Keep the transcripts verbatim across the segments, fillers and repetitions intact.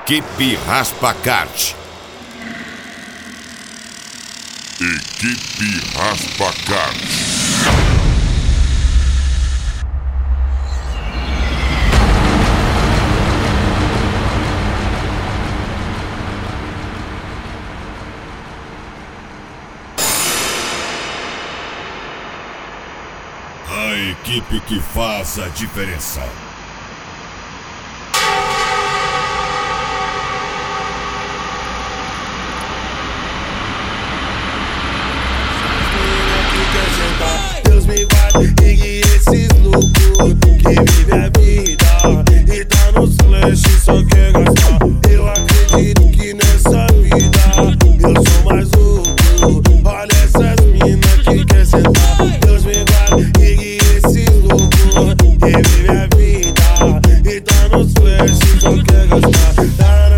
Equipe Raspa Kart. Equipe Raspa Kart. A equipe que faz a diferença. Deus me guarde e guie esses loucos que vive a vida e tá nos flashes, só quer gastar. Eu acredito que nessa vida eu sou mais louco. Olha essas minas que quer sentar. Deus me guarde e guie esses loucos que vive a vida e tá nos flashes, só quer gastar.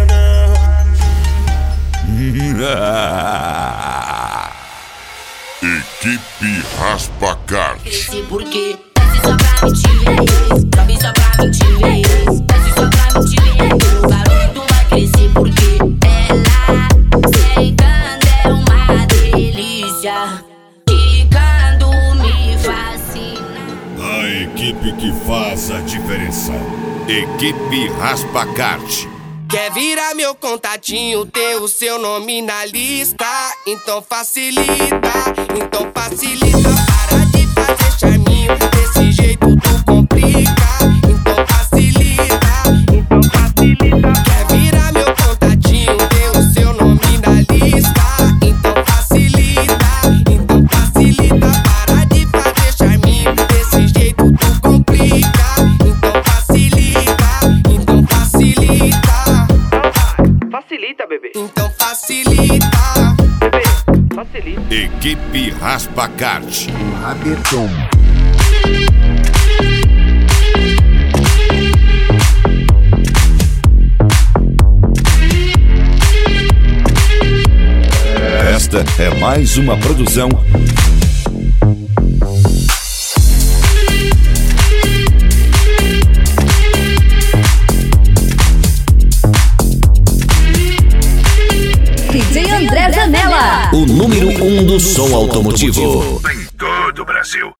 Equipe Raspa Kart. Esse porquê desce só pra me te ver, sobe só pra me te ver, desce só pra me te ver. O garoto vai crescer porque ela sentando é uma delícia, quicando me fascina. A equipe que faz a diferença. Equipe Raspa Kart. Quer virar meu contatinho, ter o seu nome na lista? Então facilita, então facilita. Para de fazer charminho, desse jeito tu complica. Então facilita, então facilita. Quer virar meu contatinho, ter o seu nome na lista? Então facilita, então facilita. Para de fazer charminho, desse jeito tu complica. Então facilita, então facilita. Facilita, bebê. Então facilita, Bebê, facilita. Equipe Raspa Kart. Rabetão. Esta é mais uma produção D J André Zanella, o número um do som automotivo Em todo o Brasil.